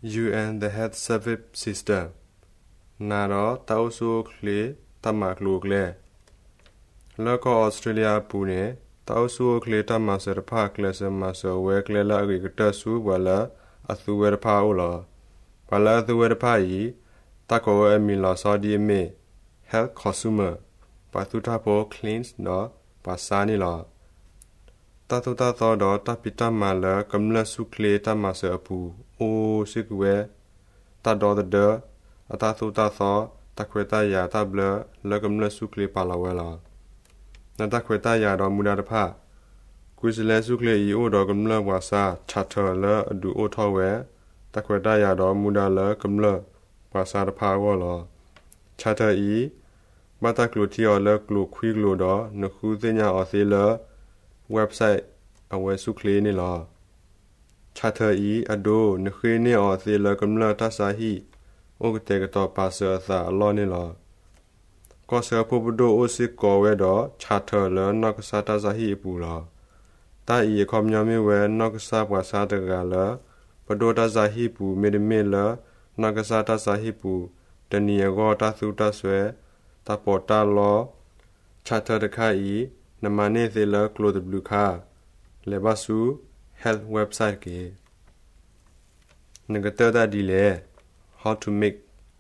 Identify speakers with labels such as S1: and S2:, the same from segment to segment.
S1: UN the Health Service System နာတော့တောက်ဆိုကလေတမကလူကလေလောကဩစတြေးလျပူနေတောက်ဆိုကလေတမဆရဖာကလစမဆဝဲကလေလာဂီကတဆူဝလာအသူဝဲဖာအိုလာဝလာသူဝဲဖာဤတကောအမီလာဆောဒီမေ Health Consumer ပါသူတာပေါ် Cleans နော်ပါစာနီလာတတူတာသောတော့တပိတမလာကမလဆုကလေတမဆအပူအိုစစ်ကွဲတတော်တဲ့အတာသူတာသောတခွေတရာတဘလကမလဆုကလေပါလာဝဲလာနတခွေတရာတော်မူနာတဖကွေစလဲဆုကလေဤအိုတော်ကမလဝါစာချတ်တော်လအဒူအိုထောဝဲတခွေတရာတော်မူနာလကမလဝါစာတဖဝောလာချတ်တော်ဤမတကလူတီော်လကလူခွီကလူတော်နခုသိညာအစီလwebsite အဝဲဆုကလေနေလာချတ်တော်ဤအဒိုနခွေနေအစီလကမလတဆာဟီโอกเตกตอปาเซอซาลอนี่ลอกอเซอพุบโดโอซิกอเวดอชาเทเลนอกซาตาซาฮีปูลอตาอีคอมญามิเวนอกซาปวาซาตกาลปโดตาซาฮีปูเมดเมลนอกซาตาซาฮีปูตนียกอตาสุตาสเวตาปอตาลอชาเทตคาอีนมาเนเซลโคลดบลูคาเลบาซู health website เกนกเตอร์ดาดีเลhow to make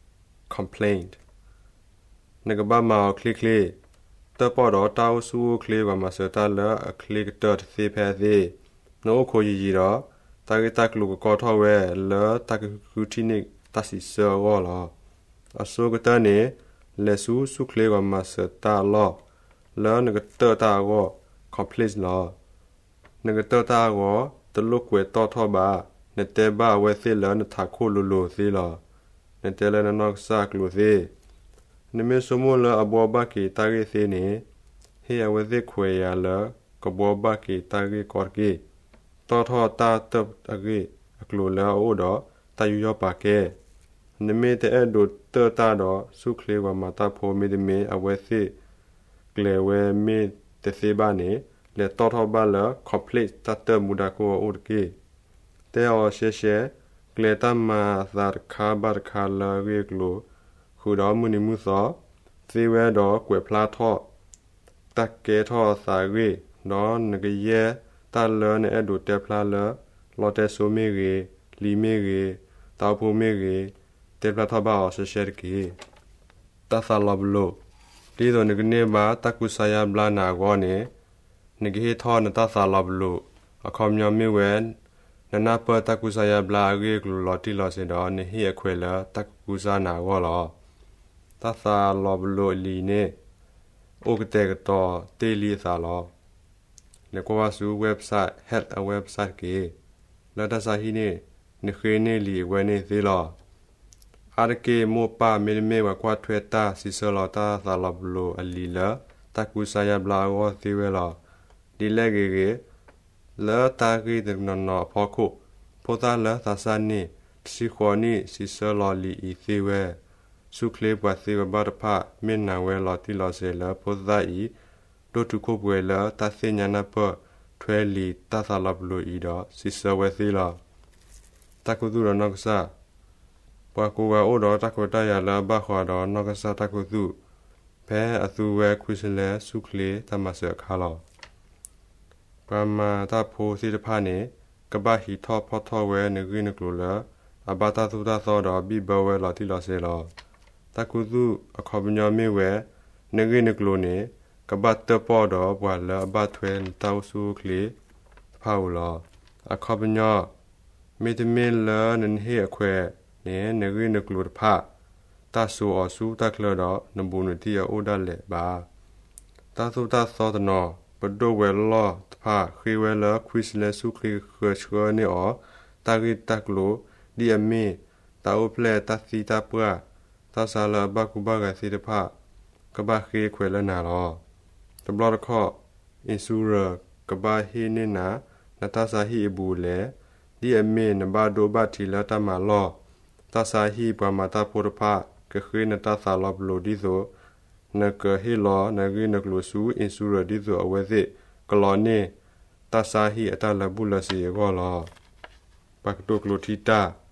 S1: complaint နကဘာမာခလီကလီတပေါ်တော့တောက်ဆူကလီဘာမစတာလအခလီကတတ်သေဖဲသေးနိုးခိုကြီးတော့တာဂက်တက်လူကောထောဝဲလတကကူတီနိတစီဆောဝလာအဆုကတနေလက်ဆူဆုကလီဘာမစတာလောလနကတတာကို complete လောနကတတာကိုတလုကွေတော့ထောပါနတေဘာဝဲသေလနထခိုလူလူသေလောနတဲလနနော့ဆာကလူသေနမေစမိုလအဘောဘကီတာရီသေနေဟေယဝသေခွေရလကဘောဘကီတာရီကောကီတောထောတာတပ်အဂီအကလူလာအိုတော့တယူရပါကဲနမေတဲ့ဒိုတတာတော့စုခလေဝမတာဖိုမီဒမေအဝသေကလေဝဲမီတသေဘာနေလေတောထောဘာလ complete တတ်မူဒါကိုအိုကီတဲအော်ရှေရှေကလေတမသာခါဘာခါလာဝေကလိုခူတော်မူနီမှုသောသေဝဲတော်ကွယ်ဖလားထော့တက်ကဲထော့စာဝေနော်ငရဲတလနဲ့အဒုတက်ဖလားလလော်တဲဆိုမီရီလီမီရီတောက်ဖို့မီရီတေဖလားထော့ပါအောင်ရှရှဲကီတသလဘလိုဒီတော့ငကနေပါတကုဆာယဘလာနာကောနေငကေထော့နတသလဘလိုအခေါမျောမီဝဲနနာပတကုဆာယဘလာဂေကလော်တီလော်စင်တော်နေဟိအခွေလာတကုဆာနာဝောလောတသလောဘလိုလီနေအိုကတဲ့တော့တေလီသာလောလေကောဝါဆူ website health a website ကေလာဒစာဟီနေနခေနေလီဝဲနေသေးလောအာရကေမောပါမေမေဝကွာထွေတာစီဆလောတာသလောဘလိုအလီလာတကုဆာယဘလာဝသေးဝဲလောဒီလက်ကေလာတာဂီဒနနောဖောခုပိုတာလာသဆာနီစီခေါနီစီဆလောလီအီသေးဝဲစုခလေပွားသေးဘာတဖမင်းနာဝဲလော်တီလော်ဆေလာပိုတာဤဒိုတုခုပွေလာတသိညာနာပထွဲလီတသလဘလိုဤတော့စီဆဝဲသေးလောတကုသူရနောက်ကစားပွားကူဝဲအိုတော်တကုတရလာဘခွာတော်နောက်ကစားတကုသူဘဲအသူဝဲခွိစလဲစုခလေတမဆခါလောပမာတာဖိုစီတဖာနေကဘာဟီထောဖောထောဝဲနေဂိနကလိုလာအဘာတာသူတာသောတော်ဘိဘဝဲလာတိလောဆေလောတကုသူအခေါပညောမေဝဲနေဂိနကလိုနေကဘာတပေါ်တော်ဘွာလာဘတ်ထွဲတောက်စုကလေဖောက်လောအခေါပညောမေတမေလာနန်ဟေအခွဲနေနေဂိနကလိုဖာတဆူအဆူတကလတော်နဘူနတီအိုဒါလေဘာတသုတသောတနောပဒိုဝဲလောတဖာခေဝဲလာခွိစလဲစုခလီခေချောနေအောတာဂိတကလိုဒီအမေတာအိုပလက်တသီတာပွာတဆာလာဘကုဘဂစီတဖာကဘာခေခွေလနာလောတဘလရခောအင်ဆူရာကဘာဟီနေနာနတဆာဟီဘူလေဒီအမေနဘာဒိုဘတီလာတမလောတဆာဟီပမာတာပိုရဖာကခေနတဆာလဘလိုဒီဇိုနကဟီလောနဂိနကလိုဆူအင်ဆူရာဒီဇိုအဝဲစစ်ကလောနေတဆာဟီအတလဘူးလစီရောလောပကတုကလိုတီတာ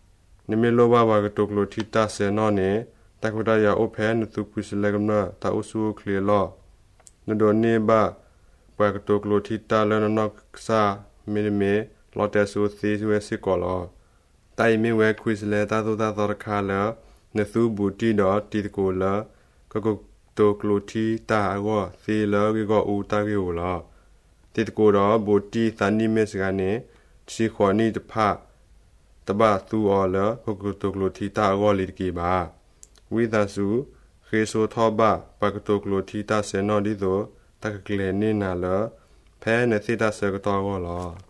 S1: นิมิโลบาบากตกโลทิตาเสนอเนตะกุดายาโอแพนตุกุสเลกมนาตาอุสูเคลียลอนโดเนบาบากตกโลทิตาเลนนอกซามิเมลอเตสูซีเวสิกอลอไตเมเวคุสเลตาตุตาตรคาลเนซูบูตีดอติโกลก็ตกโลทิตาอวซีลก็อูตากิโอลอติโกดอบูตีสันนิเมสกาเนชิขวานีตพาตบะตูออลก็ตกโลทิตาอวลิกีบาวิดาสูเคโซทอบะปากตกโลทิตาเสนอดิโดตะกเลนีนาลแพ้เนซิตาเสกตอวอลอ